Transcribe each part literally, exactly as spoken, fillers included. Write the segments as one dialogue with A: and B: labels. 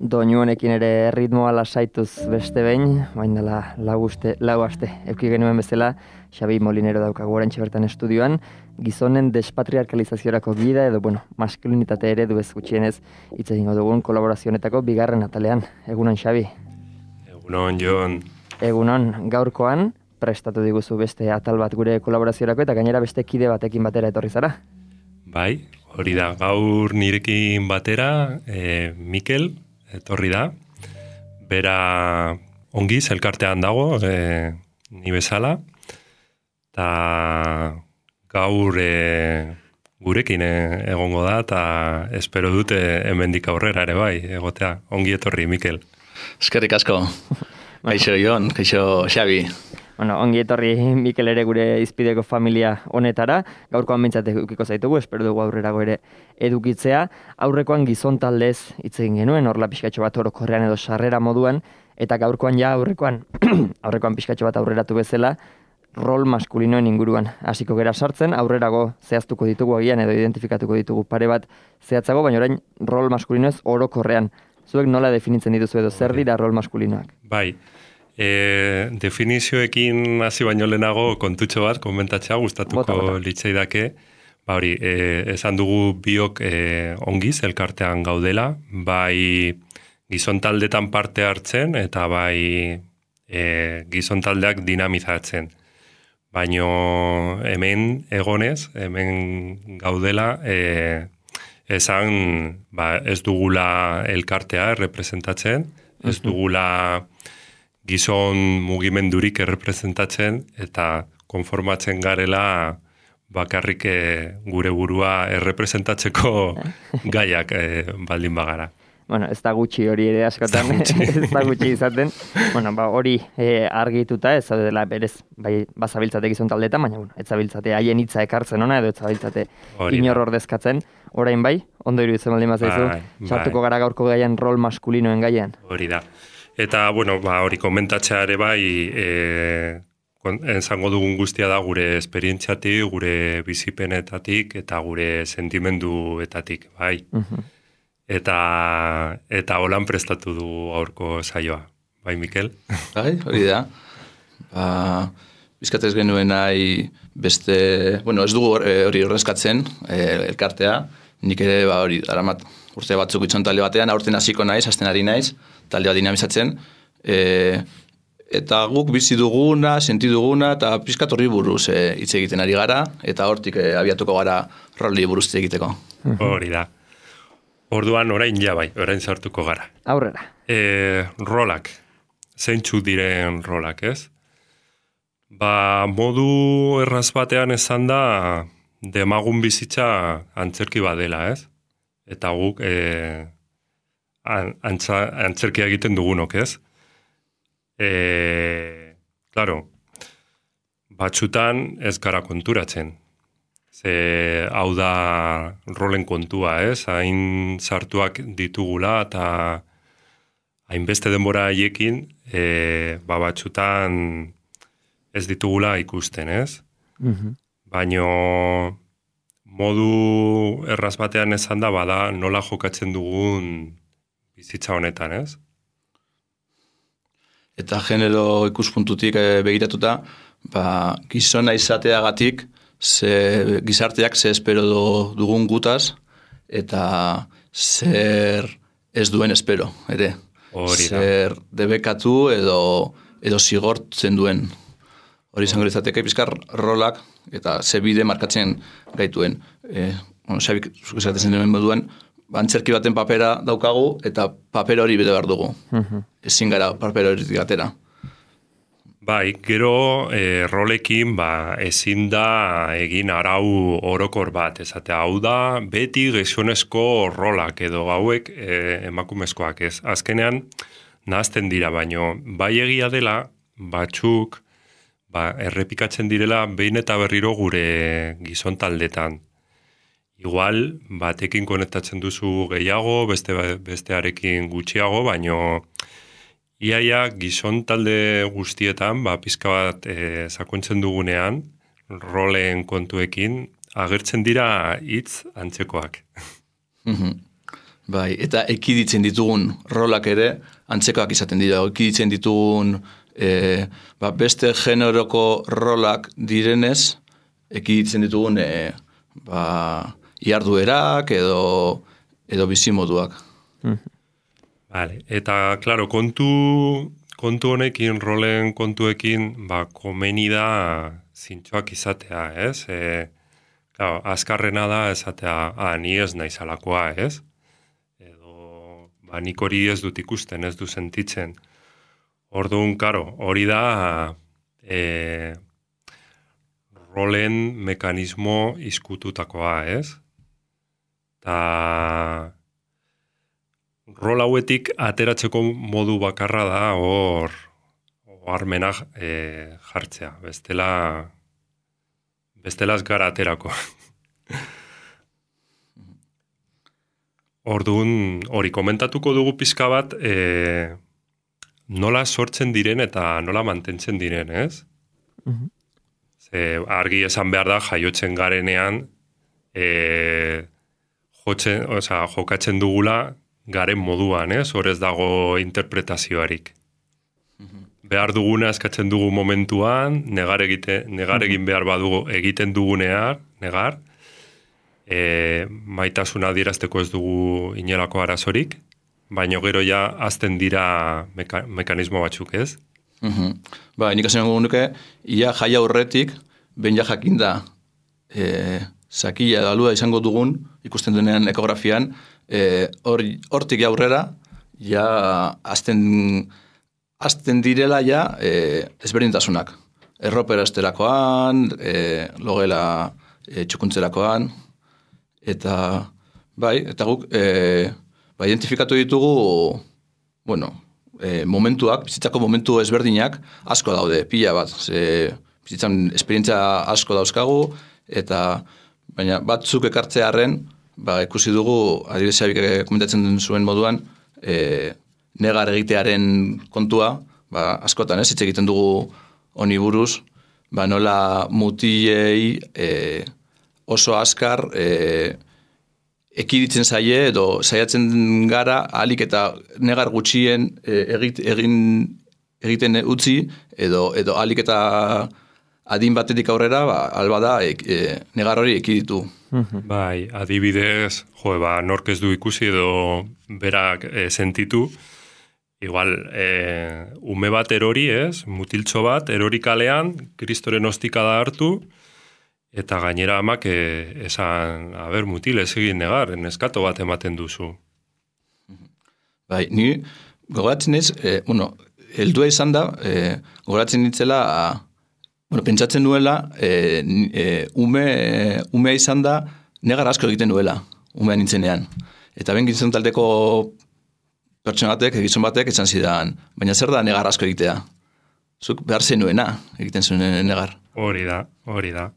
A: Doinu honekin ere ritmoa lasaituz beste behin, bain dela lau, uste, lau aste. Euki genuen bezala, Xabi Molinero daukagu oraintxe bertan estudioan, gizonen despatriarkalizaziorako gida edo, bueno, maskulinitate ere du ez gutxienez hitz egingo dugun kolaborazionetako bigarren atalean. Egunon, Xabi?
B: Egunon, Jon.
A: Egunon, gaurkoan prestatu diguzu beste atal bat gure kolaboraziorako eta gainera beste kide batekin batera etorri zara.
B: Bai, hori da, gaur nirekin batera, e, Mikel, etorri da, bera ongiz elkartean dago, e, ni bezala, eta gaur e, gurekin e, egongo da, eta espero dute hemendik aurrera ere bai, egotea, ongi etorri, Mikel.
C: Eskerrik asko, kaixo Jon, kaixo Xabi.
A: Bueno, ongi etorri Mikel ere gure izpideko familia honetara, gaurkoan bintzate edukiko zaitugu, espero dugu aurrerago ere edukitzea. Aurrekoan gizon taldez hitz egin genuen, horla pixkatxo bat orokorrean edo sarrera moduan, eta gaurkoan ja aurrekoan, aurrekoan pixkatxo bat aurreratu bezala, rol maskulinoen inguruan hasiko gera sartzen, aurrerago zehaztuko ditugu agian edo identifikatuko ditugu pare bat zehatzago, baina orain rol maskulinoez orokorrean. Zuek nola definitzen dituzu edo zer dira rol maskulinoak?
B: Bai, E, definizioekin hasi baino lehenago kontutxo bat, komentatzea gustatuko
A: Bota, bota.
B: litzaidake. Ba hori, e, esan dugu biok e, ongiz elkartean gaudela, bai gizon taldetan parte hartzen eta bai e, gizon taldeak dinamizatzen. Baino hemen egonez, hemen gaudela, e, esan ba, ez dugula elkartea errepresentatzen, ez dugula gizon mugimendurik errepresentatzen eta konformatzen garela bakarrik gure burua errepresentatzeko gaiak e, baldin bagara.
A: Bueno, ez da gutxi hori ere askotan, ez da gutxi izaten. Bueno, ba, hori e, argituta, ez zaudela berez, bai, bazabiltzate gizon taldetan, baina, bueno, ez zabiltzate haien hitza ekartzen ona, edo ez zabiltzate inor ordezkatzen. Orain bai, ondo iruditzen baldin bazaizu,
B: bai,
A: sartuko gara gaurko gaian rol maskulinoen gaian.
B: Hori da. Eta, bueno, ba, hori komentatzea ere bai, e, entzango dugun guztia da gure esperientziatik, gure bizipenetatik eta gure sentimenduetatik, bai.
A: Uh-huh.
B: Eta, eta holan prestatu du aurko saioa. Bai, Mikel?
C: Bai, hori da. Ba, bizkatez genuen nahi beste, bueno, ez dugu hori horrezkatzen, e, elkartea, nik ere ba, hori daramat urte batzuk itxon talde batean, aurten hasiko naiz, hasten ari naiz, taldea dinamizatzen, e, eta guk bizi duguna, senti duguna, eta pizkat horri buruz e, hitz egiten ari gara, eta hortik e, abiatuko gara roli buruz hitz egiteko.
B: Hori da. Orduan orain ja bai, orain sartuko gara.
A: Aurrera.
B: E, rolak, zeintzu diren rolak, ez? Ba, modu erraz batean esan da, demagun bizitza antzerki badela, ez? Eta guk e, antza, antzerkia egiten dugunok, ez? E, claro, batxutan ez gara konturatzen. Ze hau da rolen kontua, ez? Hain sartuak ditugula eta hainbeste denbora haiekin e, ba, batxutan ez ditugula ikusten, ez?
A: Uh-huh.
B: Baino modu erraz batean esan da, bada nola jokatzen dugun bizitza honetan, ez?
C: Eta genero ikuspuntutik e, begiratuta, ba, gizona izateagatik, ze, gizarteak ze espero dugun gutaz, eta zer ez duen espero, ere.
B: Hori da.
C: Zer debekatu edo, edo zigortzen duen. Hori izango izateke bizkar rolak eta ze bide markatzen gaituen. E, bueno, Xabik, zuk esaten duen moduan, antzerki baten papera daukagu eta paper hori bete behar dugu.
A: Uh-huh.
C: Ezin gara paper hori gatera.
B: Bai, gero e, rolekin ba, ezin da egin arau orokor bat, esatea hau da beti gizonezko rolak edo hauek e, emakumezkoak ez. Azkenean nahazten dira, baino bai egia dela batzuk ba, errepikatzen direla behin eta berriro gure gizon taldetan. Igual, batekin konektatzen duzu gehiago, beste bestearekin gutxiago, baino iaia gizon talde guztietan, ba, pizka bat e, sakontzen dugunean, rolen kontuekin, agertzen dira hitz antzekoak.
C: Bai, eta ekiditzen ditugun rolak ere, antzekoak izaten dira, ekiditzen ditugun e, ba, beste generoko rolak direnez, ekiditzen ditugun e, ba, iarduerak edo, edo bizimoduak.
B: Vale. Eta, klaro, kontu, kontu honekin, rolen kontuekin, ba, komeni da zintxoak izatea, ez? E, claro, azkarrena da esatea, ah, ni ez naizalakoa, ez? Ba, nik hori ez dut ikusten, ez du sentitzen. Orduan, karo, hori da e, rolen mekanismo izkututakoa, ez? Ta rol hauetik ateratzeko modu bakarra da hor oharmena e, jartzea. Bestela, bestela ez gara aterako. Orduan, hori komentatuko dugu pizka bat, e, nola sortzen diren eta nola mantentzen diren, ez? Uh-huh. Ze, argi esan behar da, jaiotzen garenean, e, jotzen, oza, jokatzen dugula garen moduan, ez? Hor ez dago interpretazioarik. Uh-huh. Behar duguna eskatzen dugu momentuan, negar, egite, negar egin behar badugu egiten dugunean, negar, E, maitasuna adierazteko ez dugu inolako arazorik, baina gero ja azten dira meka, mekanismo batzuk, ez?
C: Uh-huh. Ba, nik asen nuke, ia jai aurretik, ben ja jakinda e, sakila dalua izango dugun, ikusten denean ekografian, e, or, hortik aurrera, ja azten, azten direla ja e, ezberdintasunak. Erropera esterakoan, e, logela e, txukuntzerakoan, eta bai, eta guk e, ba, identifikatu ditugu bueno, e, momentuak, bizitzako momentu ezberdinak asko daude, pila bat. Ze, bizitzan esperientzia asko dauzkagu, eta baina batzuk ekartzearen, ba, ikusi dugu, adibidez komentatzen zuen moduan, e, negar egitearen kontua, ba, askotan ez, hitz egiten dugu honi buruz, ba, nola mutilei e, oso azkar e, ekiditzen zaie edo saiatzen gara ahalik eta negar gutxien e, egit, egin, egiten utzi edo, edo ahalik eta adin batetik aurrera ba, alba da e, e, negar hori ekiditu.
B: Bai, adibidez, jo, ba, nork ez du ikusi edo berak e, sentitu, igual, e, ume bat erori ez, mutiltxo bat, erori kalean, kristoren ostikada hartu, eta gainera amak e, esan, a ber, mutil, ez egin negar, neskato bat ematen duzu.
C: Bai, ni gogoratzen ez, e, bueno, heldua izan da, e, gogoratzen nitzela, a, bueno, pentsatzen nuela, e, e, ume, e, umea izan da, negar asko egiten nuela, umea nintzenean. Eta ben gizon taldeko pertsona batek, gizon batek, esan zidan, baina zer da negar asko egitea? Zuk behar zenuena egiten zuen negar.
B: Hori da, hori da.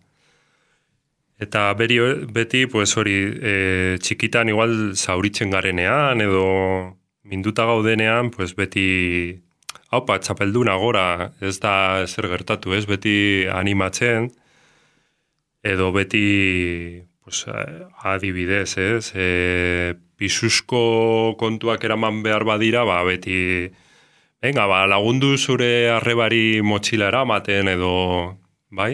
B: Eta beri, beti, pues hori, e, txikitan igual zauritzen garenean, edo minduta gaudenean, pues beti, haupa, txapelduna gora, ez da zer gertatu, ez beti animatzen, edo beti, pues, adibidez, ez, e, pisuzko kontuak eraman behar badira, ba, beti, venga, ba, lagundu zure arrebari motxila eramaten, edo, bai?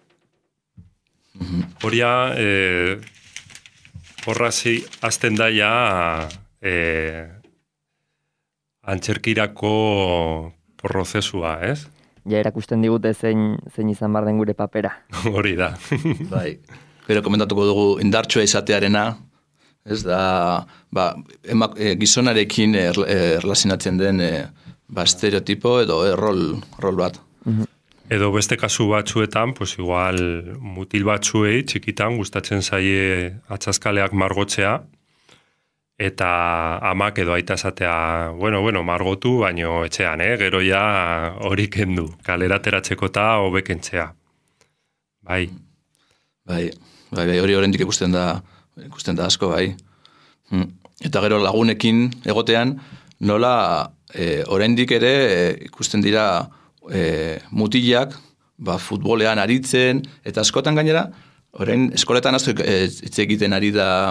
B: Horia, eh, horrazi azten da ja eh, antzerkirako prozesua, ez?
A: Ja, erakusten digute zein, zein izan bar den gure papera.
B: Hori da.
C: Bai, gero komentatuko dugu indartsua izatearena, ez da, ba, emak, e, gizonarekin erlazionatzen den e, ba, estereotipo edo e, rol, rol bat.
A: Mhm.
B: Edo beste kasu batzuetan, pues igual mutil batzuei txikitan gustatzen zaie atxaskaleak margotzea, eta amak edo aita esatea, bueno, bueno, margotu, baino etxean, eh? Gero ja hori kendu, kalera teratzeko eta hobekentzea. Bai.
C: Bai, bai, bai, hori horrendik ikusten da, ikusten da asko, bai. Eta gero lagunekin egotean, nola e, oraindik ere e, ikusten dira E, mutilak, ba, futbolean aritzen, eta askotan gainera, orain eskoletan asko hitz egiten ari da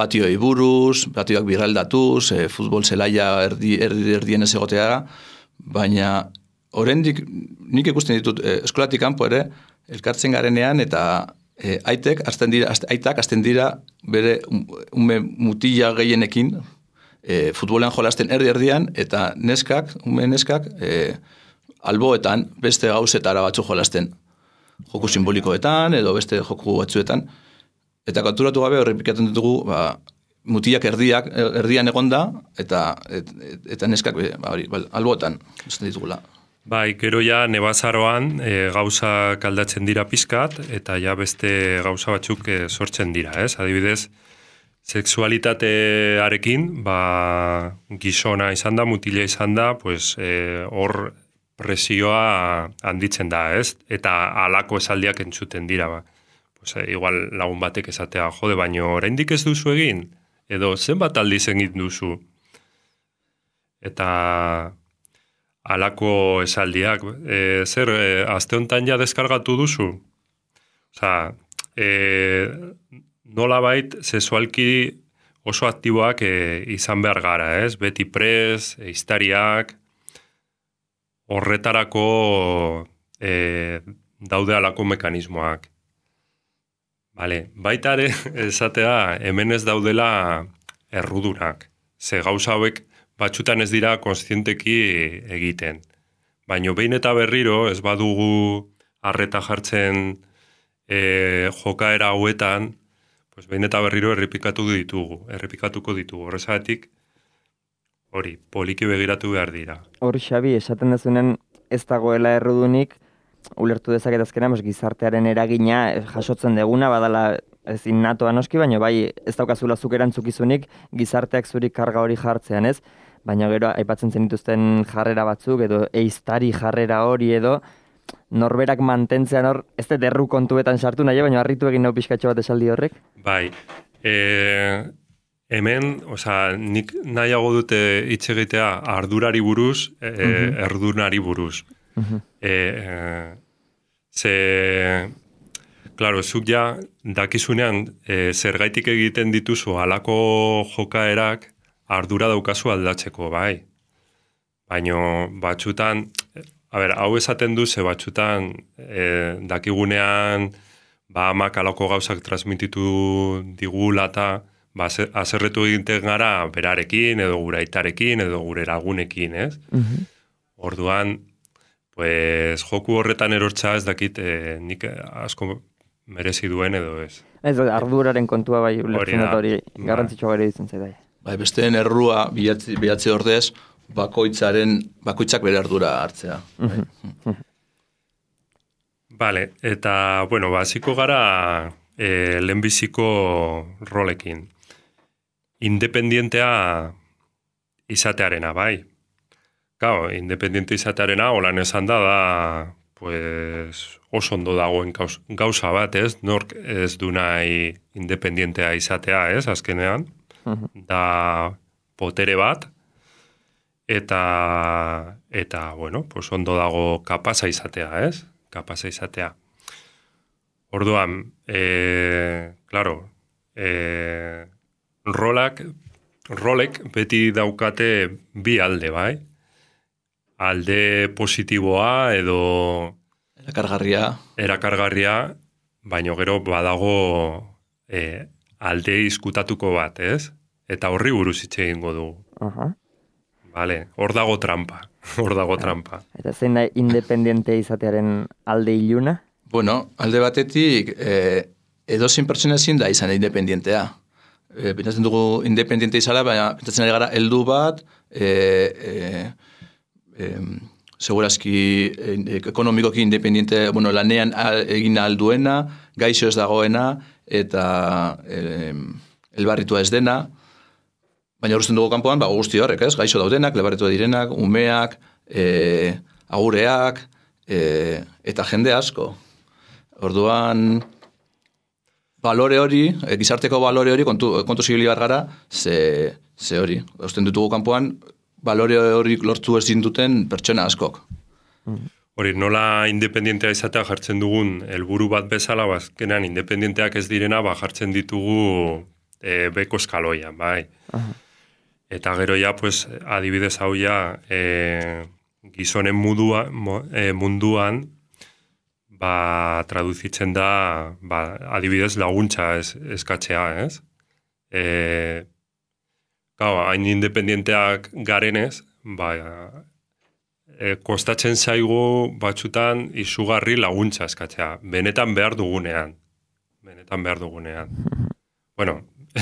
C: patioi buruz, patioak biraldatuz, e, futbol zelaia erdi, erdi, erdien ez egotea, baina oraindik nik ikusten ditut e, eskolatik kanpo ere, elkartzen garenean eta e, aitek hasten dira, aitak hasten dira bere ume mutila gehienekin e, futbolean jolasten erdi erdian eta neskak, ume neskak e, alboetan beste gauzetara batzu jolasten. Joku simbolikoetan edo beste joku batzuetan. Eta konturatu gabe horrepikatzen ditugu, ba, mutilak erdiak, erdian egonda eta et, et, eta neskak ba, hori, alboetan usten ditugula.
B: Bai, gero ja nebazaroan e, gauza kaldatzen dira pizkat eta ja beste gauza batzuk e, sortzen dira, ez? Adibidez, sexualitatearekin, ba, gizona izan da, mutila izan da, pues, e, hor presioa handitzen da, ez? Eta halako esaldiak entzuten dira, ba. Pues, e, igual lagun batek esatea, jode, baino oraindik ez duzu egin? Edo zenbat aldiz egin duzu? Eta halako esaldiak, e, zer, e, aste honetan ja deskargatu duzu? Osa, e, nola bait, sexualki oso aktiboak e, izan behar gara, ez? Beti prez, e, iztariak, horretarako e, daude halako mekanismoak. Vale, baita ere, esatea, hemen ez daudela errudunak. Ze gauza hauek batxutan ez dira konstienteki egiten. Baina behin eta berriro ez badugu arreta jartzen e, jokaera hauetan, pues behin eta berriro errepikatu ditugu, errepikatuko ditugu. Horrezagatik, hori, poliki begiratu behar dira.
A: Hor, Xabi, esaten dezunen ez dagoela errudunik, ulertu dezaket azkenean, gizartearen eragina jasotzen deguna, badala ez innatoa noski, baina bai ez daukazula zuk erantzukizunik gizarteak zuri karga hori jartzean, ez? Baina gero aipatzen zenituzten jarrera batzuk edo eiztari jarrera hori edo norberak mantentzean hor, ez dut erru kontuetan sartu nahi, baina harritu egin nau pixkatxo bat esaldi horrek?
B: Bai, e, hemen, oza, nik nahiago dute hitz egitea ardurari buruz, e, uh-huh. erdunari buruz. Uh-huh. E, e, ze, klaro, zuk ja dakizunean e, zergaitik egiten dituzu halako jokaerak ardura daukazu aldatzeko, bai. Baino batzutan, a ber, hau esaten du, ze batzutan e, dakigunean ba amak halako gauzak transmititu digula eta ba, azerretu egiten gara berarekin, edo gure aitarekin, edo gure lagunekin, ez? Uh-huh. Orduan, pues, joku horretan erortza ez dakit e, nik asko merezi duen edo ez.
A: Ez, arduraren kontua bai ulertzen dut hori garrantzitsua gero ditzen zaidai.
C: Bai, besteen errua bilatze, bilatze ordez, bakoitzaren, bakoitzak bere ardura hartzea.
A: Uh-huh.
B: Vale, eta, bueno, basiko gara e, lehenbiziko rolekin. Independientea izatearena, bai. Gau, independiente izatearena, holan esan da, da, pues, oso ondo dagoen gauza bat, ez? Nork ez du nahi independientea izatea, ez? Azkenean. Uh-huh. Da potere bat, eta, eta bueno, pues ondo dago kapasa izatea, ez? Kapasa izatea. Orduan, e, claro, e, rolak, rolek beti daukate bi alde, bai? Alde positiboa edo
C: erakargarria,
B: erakargarria, baino gero badago e, alde izkutatuko bat, ez? Eta horri buruz hitz egingo dugu.
A: Uh-huh.
B: Vale, hor dago trampa, hor dago trampa.
A: Eta zein da independiente izatearen alde iluna?
C: Bueno, alde batetik, eh, edozein pertsona ezin da izan independientea. E, pentsatzen dugu independiente izala, baina pentsatzen ari gara heldu bat, e, e, e, segurazki e, ekonomikoki independiente, bueno, lanean al, egin alduena, gaixo ez dagoena, eta e, elbarritua ez dena, baina horretzen dugu kanpoan, ba, guzti horrek, ez? Gaixo daudenak, elbarritua direnak, umeak, e, agureak, e, eta jende asko. Orduan, balore hori, e, gizarteko balore hori, kontu, kontu zibili bat gara, ze, ze hori. Osten ditugu kanpoan, balore hori lortu ezin duten pertsona askok.
B: Hori, nola independentea izatea jartzen dugun helburu bat bezala, bazkenan independenteak ez direna, ba jartzen ditugu e, beko eskaloian, bai. Aha. Eta gero ja, pues, adibidez hau ja, e, gizonen mundua, e, munduan, ba, traduzitzen da, ba, adibidez laguntza es, eskatzea, ez? E, gau, hain independienteak garenez, ba, e, kostatzen zaigu batzutan izugarri laguntza eskatzea, benetan behar dugunean. Benetan behar dugunean. Bueno,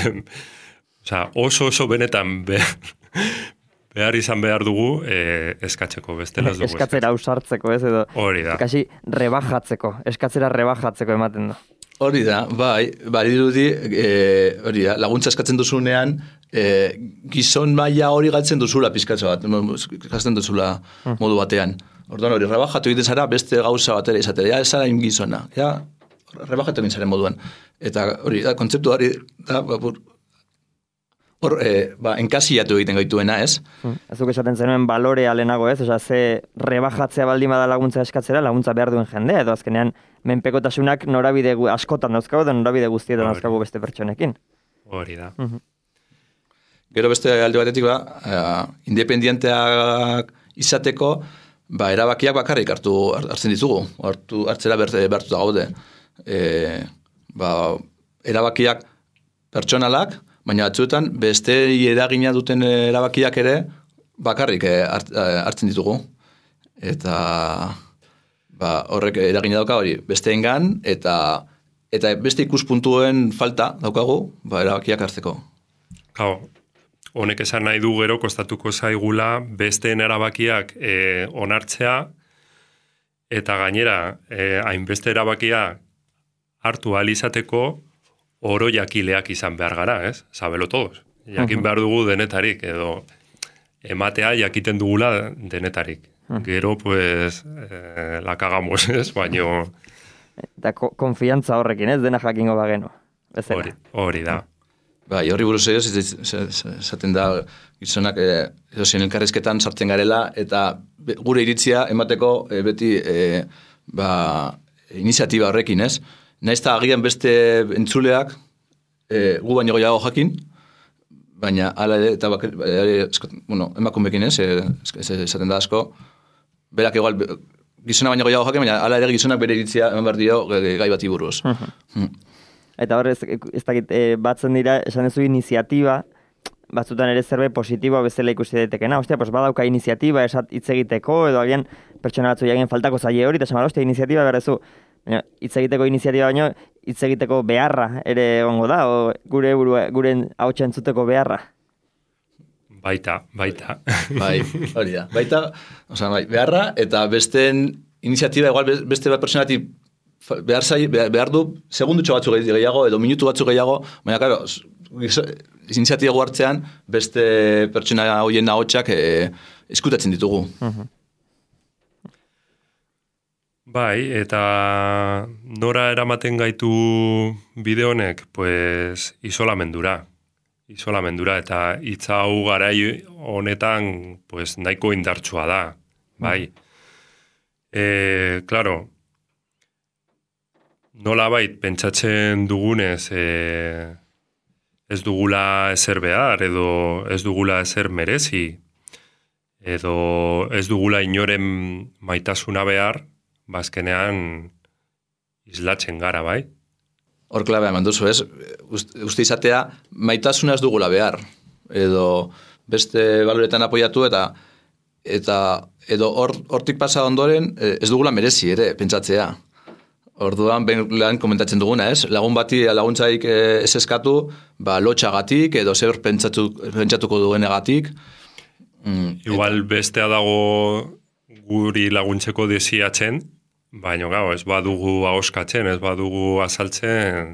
B: oza, oso oso benetan behar, behar izan behar dugu e, eskatzeko, bestela ez dugu.
A: Eskatzera ausartzeko, ez edo.
B: Hori da.
A: Kasi rebajatzeko, eskatzera rebajatzeko ematen da.
C: Hori da, bai, bari dirudi, e, hori da, laguntza eskatzen duzunean, e, gizon maila hori galtzen duzula pizkatza bat, eskatzen duzula modu batean. Orduan hori, rebajatu egiten zara beste gauza batera izatera, ja, ez zara gizona, ja, rebajatu egiten zaren moduan. Eta hori, da, kontzeptu hori, da, hor, e, ba, enkasillatu egiten gaituena, ez?
A: Hmm. Azuk esaten zenuen balorea lehenago, ez? Osa, ze rebajatzea baldin bada laguntza eskatzera, laguntza behar duen jendea, edo azkenean menpekotasunak norabide askotan dauzkago, edo norabide guztietan dauzkago beste pertsonekin.
B: Hori da.
A: Uh-huh.
C: Gero beste alde batetik, ba, uh, independienteak izateko, ba, erabakiak bakarrik hartu hartzen ditugu, hartu, hartzera behartuta gaude. E, ba, erabakiak pertsonalak, baina batzuetan beste eragina duten erabakiak ere bakarrik hartzen ditugu. Eta ba, horrek eragina dauka hori besteengan eta eta beste ikuspuntuen falta daukagu ba, erabakiak hartzeko.
B: Gau, honek esan nahi du gero kostatuko zaigula besteen erabakiak e, onartzea eta gainera e, hainbeste erabakiak hartu ahal izateko oro jakileak izan behar gara, ez? Sabelo todos. Jakin behar dugu denetarik, edo ematea jakiten dugula denetarik. Gero, pues, eh, la cagamos, ez? Baino...
A: Eta konfiantza horrekin, ez? Dena jakingo bageno.
B: Hori, hori da.
C: Bai, horri buruz edo, esaten da, gizonak, edo zen elkarrizketan sartzen garela, eta gure iritzia emateko e, beti e, ba, iniziatiba horrekin, ez? Naiz eta agian beste entzuleak e, gu baino gehiago jakin, baina ala ere, eta bak, ere, bueno, emakumekin ez, esaten da asko, berak igual gizona baino gehiago jakin, baina ala ere gizonak bere iritzia eman behar dio gai bati buruz. Uh-huh. hmm.
A: Eta hor, ez, ez dakit, e, batzen dira, esan ez du iniziatiba, batzutan ere zerbait positiboa bezala ikusi daitekena. Ostia, pues badauka iniziatiba esat hitz egiteko, edo agian pertsona batzu jagen faltako zaie hori, eta esan ostia, iniziatiba berrezu. Hitz egiteko iniziatiba baino, hitz egiteko beharra ere egongo da, o gure burua, gure ahotsa entzuteko beharra.
B: Baita, baita.
C: Bai, hori da. Baita, osea, bai, beharra, eta besteen iniziatiba, igual beste bat pertsonati behar, zai, behar du segundutxo batzuk gehiago, edo minutu batzuk gehiago, baina, karo, iniziatiba hartzean, beste pertsona horien ahotsak e, eskutatzen ditugu. Uh-huh.
B: Bai, eta nora eramaten gaitu bide honek, pues, isolamendura. Isolamendura, eta hitza hau garai honetan, pues, nahiko indartsua da. Bai. E, claro, nola bait, pentsatzen dugunez, e, ez dugula ezer behar, edo ez dugula ezer merezi, edo ez dugula inoren maitasuna behar, bazkenean islatzen gara, bai?
C: Hor klabea eman duzu, ez? Uste izatea, maitasuna ez dugula behar. Edo beste baloretan apoiatu eta eta edo hortik pasa ondoren ez dugula merezi ere, pentsatzea. Orduan, ben lan komentatzen duguna, ez? Lagun bati laguntzaik ez eskatu, ba, lotxagatik edo zer pentsatu, pentsatuko duenegatik.
B: Mm, Igual eta... bestea dago guri laguntzeko desiatzen, baina gau, ez badugu ahoskatzen, ez badugu azaltzen,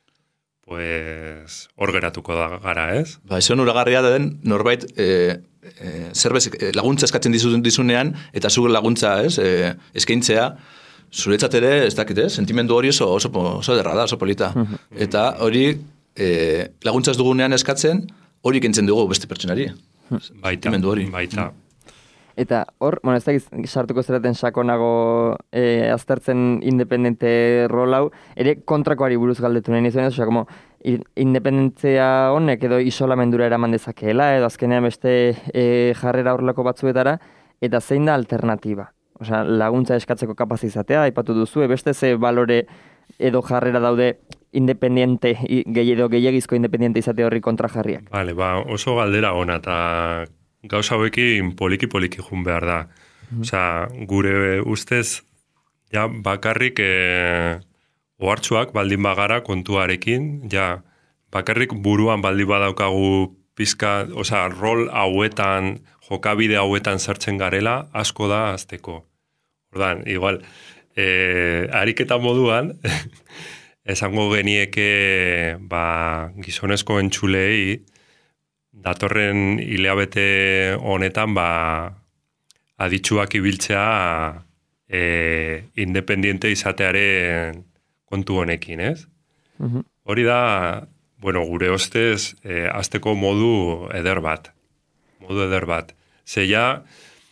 B: pues, hor geratuko da gara, ez?
C: Ba, ez onuragarria den, norbait, e, e, zerbez, e, laguntza eskatzen dizun, dizunean, eta zuger laguntza, ez, e, eskaintzea, zuretzat ere, ez dakit, ez, sentimendu hori oso, oso, oso derra da, oso polita. Eta hori, e, laguntza ez dugunean eskatzen, hori kentzen dugu beste pertsonari.
B: Baita,
C: hori.
B: baita.
A: Eta hor, bueno, ez da sartuko zeraten sakonago e, aztertzen independente rol hau, ere kontrakoari buruz galdetu nahi nizuen, osea, como independentzia honek edo isolamendura eraman dezakeela, edo azkenean beste e, jarrera horrelako batzuetara, eta zein da alternatiba? Osea, laguntza eskatzeko kapaz izatea, aipatu duzu, beste ze balore edo jarrera daude independiente, gehi edo gehiagizko independiente izate horri kontrajarriak.
B: Vale, ba, oso galdera ona, eta gauza hauekin poliki-poliki jun behar da. Mm-hmm. Osea, gure ustez, ja, bakarrik e, ohartzuak baldin bagara kontuarekin, ja, bakarrik buruan baldin badaukagu pizka, osea, rol hauetan, jokabide hauetan sartzen garela, asko da azteko. Ordan, igual, e, ariketa moduan, esango genieke ba, gizonezko entzulei, datorren hilabete honetan ba, aditsuak ibiltzea e, independiente izatearen kontu honekin, ez? Uh-huh. Hori da, bueno, gure ostez, e, azteko modu eder bat. Modu eder bat. Zeia,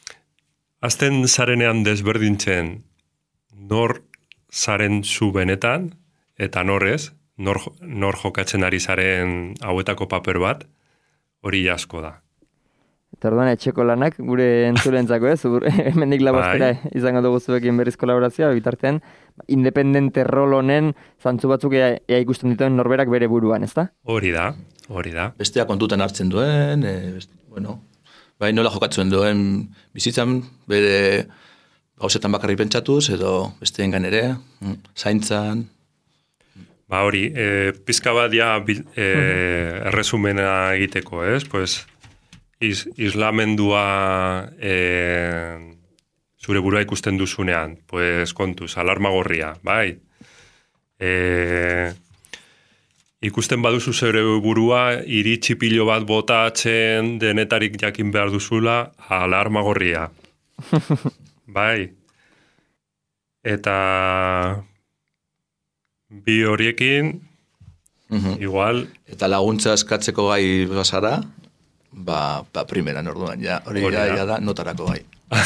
B: azten zarenean desberdintzen nor zaren zu benetan, eta norez, nor, nor jokatzen ari zaren hauetako paper bat, hori asko da.
A: Eta orduan, etxeko lanak, gure entzulentzako ez, hemendik labostera izango dugu zuekin berriz kolaborazioa, bitartean, independente rol honen zantzu batzuk ea, ea ikusten dituen norberak bere buruan, ez da?
B: Hori da, hori da.
C: Bestea kontuten hartzen duen, e, best, bueno, bai nola jokatzen duen bizitzan, bere gauzetan bakarri pentsatuz, edo besteengan ere, zaintzan.
B: Ba hori, e, pizka bat ja e, erresumena egiteko, ez? Pues, is, islamendua e, zure burua ikusten duzunean, pues kontuz, alarma gorria, bai? E, ikusten baduzu zure burua, iritsi pilo bat botatzen denetarik jakin behar duzula, alarma gorria. Bai? Eta bi horiekin, mm-hmm. igual...
C: Eta laguntza eskatzeko gai bazara, ba, ba primeran orduan, ja, hori ja, ja da notarako gai.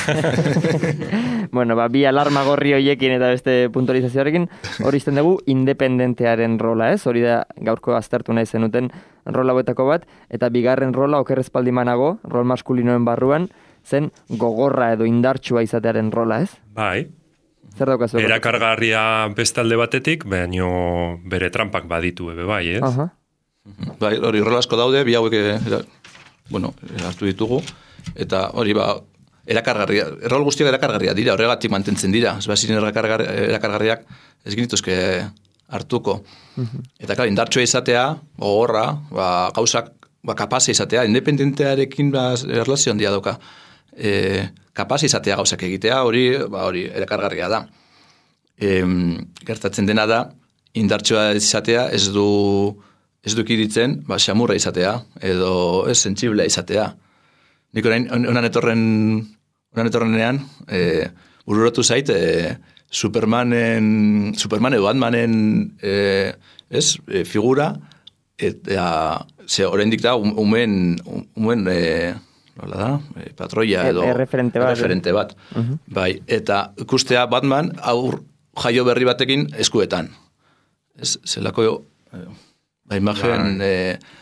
A: Bueno, ba, bi alarma gorri horiekin eta beste puntualizazioarekin, hori izten dugu independentearen rola, ez? Hori da gaurko aztertu nahi zenuten rola hauetako bat, eta bigarren rola okerrezpaldimanago, rol maskulinoen barruan, zen gogorra edo indartsua izatearen rola, ez?
B: Bai.
A: Zer daukazu?
B: Erakargarria bestalde batetik, baina bere trampak baditu ebe bai, ez?
A: Uh-huh.
C: Bai, hori rol asko daude, bi hauek, era, bueno, hartu ditugu, eta hori ba, erakargarria, errol guztiak erakargarria dira, horregatik mantentzen dira, ez bazin erakargar, erakargarriak ez ginituzke hartuko. Uh-huh. Eta klar, indartsua izatea, gogorra, ba, gauzak, ba, kapazia izatea, independentearekin ba, erlazio handia dauka. E, kapaz izatea gauzak egitea, hori ba, hori erakargarria da. E, gertatzen dena da, indartsua izatea ez du ez du kiritzen, ba, xamurra izatea, edo ez sentsiblea izatea. Nik orain, onan etorren onan etorrenean, e, bururatu zait, e, Supermanen, Superman edo Batmanen e, ez, e, figura, eta ze oraindik da, umen, umen e, nola da, e, patroia edo
A: erreferente bat.
C: Erreferente bat. Uh-huh. Bai, eta ikustea Batman aur jaio berri batekin eskuetan. Ez, zelako e, ba, imagen e,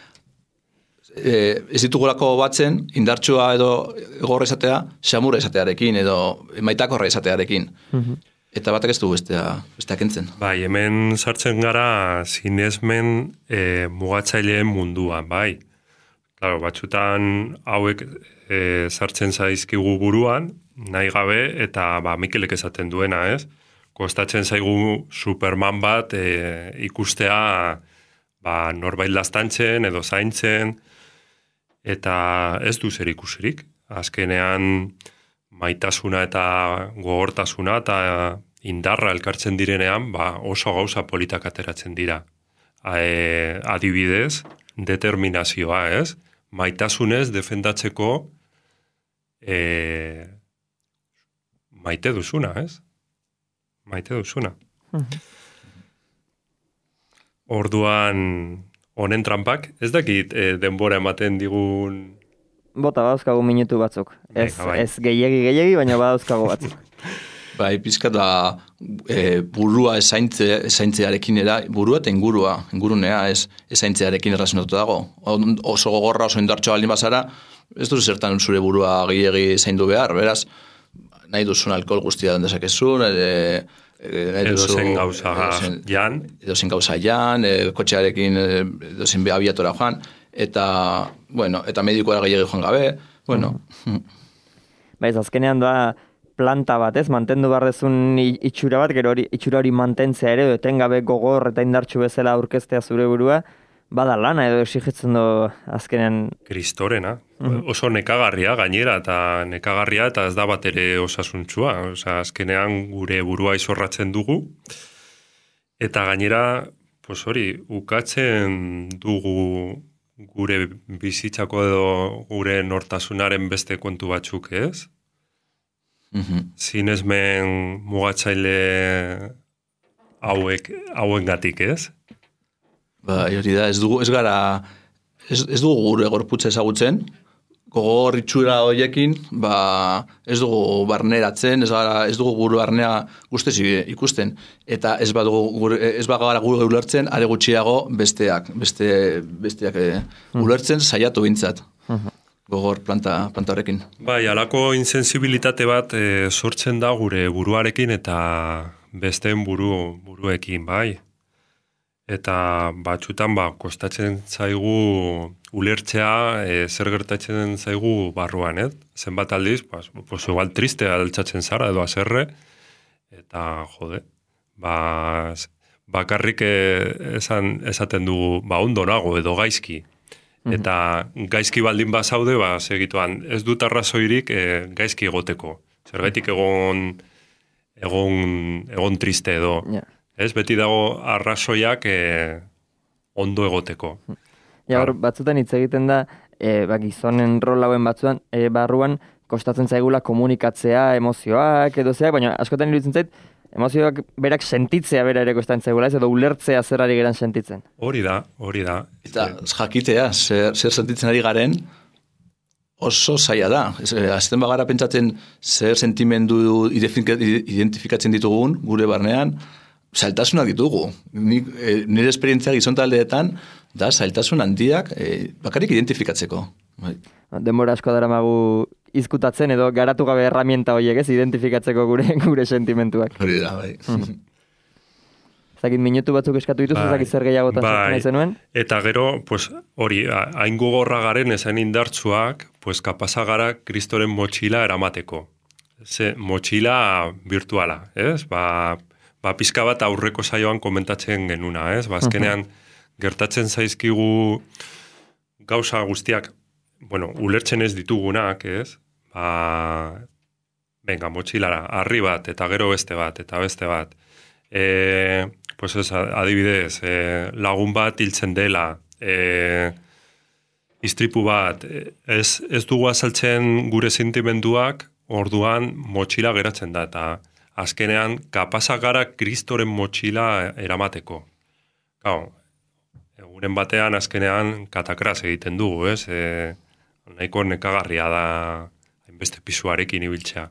C: e, ez ditugulako batzen indartsua edo egorra izatea, xamurra izatearekin edo maitakorra izatearekin. Uh-huh. Eta batak ez du bestea, bestea kentzen.
B: Bai, hemen sartzen gara sinesmen e, mugatzaileen munduan, bai. Claro, batzutan hauek e, sartzen zaizkigu buruan, nahi gabe, eta ba, Mikelek esaten duena, ez? Kostatzen zaigu Superman bat e, ikustea ba, norbait lastantzen edo zaintzen, eta ez du zer ikusirik. Azkenean maitasuna eta gogortasuna eta indarra elkartzen direnean ba, oso gauza politak ateratzen dira. E, adibidez, determinazioa, ez? Maitasunez defendatzeko e, maite duzuna, ez? Maite duzuna. Uh-huh. Orduan, honen trampak, ez dakit e, denbora ematen digun
A: bota badauzkagu minutu batzuk. Ez,
B: Venga, bai.
A: ez gehiegi gehiegi, baina badauzkagu batzuk.
C: Bai, pizkat da e, burua esaintze, esaintzearekin era, burua eta ingurua, ingurunea ez esaintzearekin erlazionatu dago. On, oso gogorra, oso indartxo baldin bazara, ez duzu zertan zure burua gehiegi zaindu behar, beraz, nahi duzun alkohol guztia den dezakezun, e,
B: edo zen gauza jan.
C: Edo zen gauza jan, e, kotxearekin edo zen abiatora joan, eta, bueno, eta medikoa gehiagi joan gabe, bueno. Mm.
A: Baiz, azkenean da planta bat, ez? Mantendu behar dezun itxura bat, gero hori, itxura hori mantentzea ere, edo etengabe gogor eta indartxu bezala aurkeztea zure burua, bada lana edo exigitzen du azkenean.
B: Kristorena. Oso nekagarria gainera, eta nekagarria eta ez da bat ere osasuntsua. Osa, azkenean gure burua izorratzen dugu. Eta gainera, pues hori, ukatzen dugu gure bizitzako edo gure nortasunaren beste kontu batzuk, ez?
C: Mm-hmm.
B: Zinesmen mugatzaile hauek, hauen gatik, ez?
C: Ba, hori da, ez dugu, ez gara, ez, ez dugu gure gorputza ezagutzen, gogor itxura horiekin, ba, ez dugu barneratzen, ez, gara, ez dugu gure barnea guztez ikusten, eta ez badugu gure, ez bagara gure ulertzen, are gutxiago besteak, beste, besteak e, ulertzen saiatu bintzat, gogor planta, planta horrekin.
B: Bai, halako insensibilitate bat e, sortzen da gure buruarekin eta besteen buru, buruekin, bai. Eta batzutan ba, kostatzen zaigu ulertzea e, zer gertatzen zaigu barruan, ez? Zenbat aldiz, pues, pues igual triste altzatzen zara edo azerre, eta jode, ba, bakarrik esan, esaten dugu ba, ondo nago edo gaizki. Eta gaizki baldin bazaude, ba, segituan, ez dut arrazoirik e, gaizki egoteko. Zergatik egon, egon, egon triste edo.
A: Yeah.
B: Ez, beti dago arrazoiak e, ondo egoteko.
A: Ja, hor, batzutan hitz egiten da, e, ba, gizonen rol hauen batzuan, e, barruan, kostatzen zaigula komunikatzea, emozioak, edo zeak, baina askotan iruditzen zait, emozioak berak sentitzea bera ere kostatzen zaigula, ez, edo ulertzea zer ari geran sentitzen.
B: Hori da, hori da.
C: Eta jakitea, zer, zer sentitzen ari garen, oso zaila da. Azten bagara pentsatzen zer sentimendu identifikatzen ditugun, gure barnean, zailtasunak ditugu. Nik, e, nire esperientzia gizontaldeetan, da zailtasun handiak e, bakarrik identifikatzeko. Bai.
A: Denbora asko daramagu izkutatzen edo garatu gabe herramienta horiek, ez, identifikatzeko gure gure sentimentuak.
C: Hori da, bai.
A: Zakit minutu batzuk eskatu dituzu, bai, zakit zer gehiagotan
B: bai.
A: Nahi zenuen?
B: Eta gero, pues, hori, hain gogorra garen esan indartsuak, pues, kapasa gara kristoren motxila eramateko. Ze, motxila virtuala, ez? Ba, ba pizka bat aurreko saioan komentatzen genuna, ez? Ba, azkenean, gertatzen zaizkigu gauza guztiak, bueno, ulertzen ez ditugunak, ez? Ba, venga, motxilara, harri bat, eta gero beste bat, eta beste bat. E, pues ez, adibidez, e, lagun bat hiltzen dela, e, istripu bat, ez, ez dugu azaltzen gure sentimenduak, orduan motxila geratzen da, eta azkenean kapazak gara kristoren motxila eramateko. Gau, egunen batean azkenean katakraz egiten dugu, ez? E, nahiko nekagarria da hainbeste pisuarekin ibiltzea.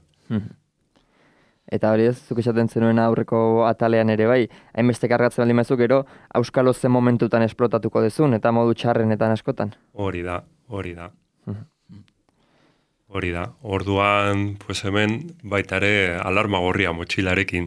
A: Eta hori ez, zuk esaten zenuen aurreko atalean ere bai, hainbeste kargatzen baldin maizu, gero auskalo zen momentutan esplotatuko dezun, eta modu txarrenetan askotan. Hori
B: da, hori da. Hori da. Orduan, pues hemen baitare alarma gorria motxilarekin.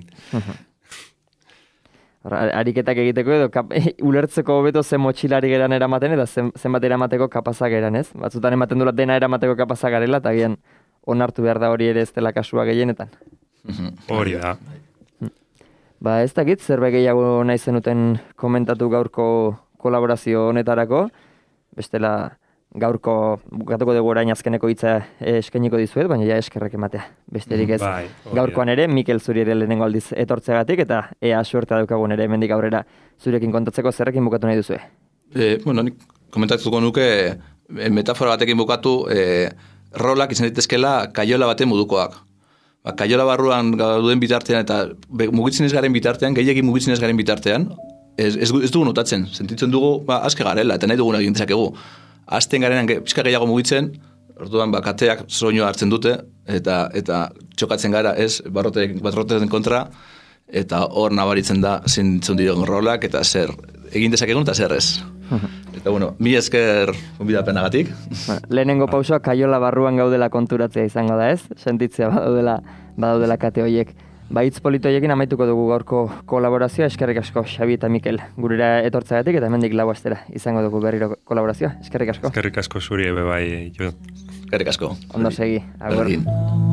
A: Ariketak egiteko edo kap, ulertzeko hobeto zen motxilari geran eramaten eta zen, zenbat eramateko kapazak geran, ez? Batzutan ematen dula dena eramateko kapazak garela, eta gian onartu behar da hori ere ez dela kasua gehienetan.
B: Hori da.
A: Ba, ez dakit, zerbait gehiago nahi zenuten komentatu gaurko kolaborazio honetarako, bestela gaurko bukatuko dugu orain azkeneko hitza eskainiko dizuet, baina ja eskerrak ematea. Besterik ez,
B: bai,
A: gaurkoan ere, Mikel zuri ere lehenengo aldiz etortzegatik, eta ea suertea daukagun ere hemendik aurrera zurekin kontatzeko zerrekin bukatu nahi duzue.
C: E, bueno, nik komentatuko nuke metafora batekin bukatu, e, rolak izan ditezkela kaiola baten modukoak. Ba, kaiola barruan gauduen bitartean eta mugitzen ez garen bitartean, gehiagin mugitzen ez garen bitartean, ez, ez, ez dugu notatzen. Sentitzen dugu, ba, aske garela, eta nahi duguna egin dezakegu. Azten garenan pizka gehiago mugitzen, Orduan, ba, kateak soinua hartzen dute, eta eta txokatzen gara, ez, barrotek, barroten kontra, eta hor nabaritzen da zintzun diren rolak, eta zer, egin dezakegun eta zer ez. Eta bueno, mi esker gonbidapenagatik.
A: Lehenengo pausoa kaiola barruan gaudela konturatzea izango da, ez? Sentitzea badaudela, badaudela kate horiek. Ba, hitz polito horiekin amaituko dugu gaurko kolaborazioa, eskerrik asko Xabi eta Mikel gurera etortzagatik eta hemendik lau astera izango dugu berriro kolaborazioa. Eskerrik asko.
B: Eskerrik asko zuri ebe bai, jo.
C: Eskerrik asko.
A: Ondo segi. Agur.
C: Berdin.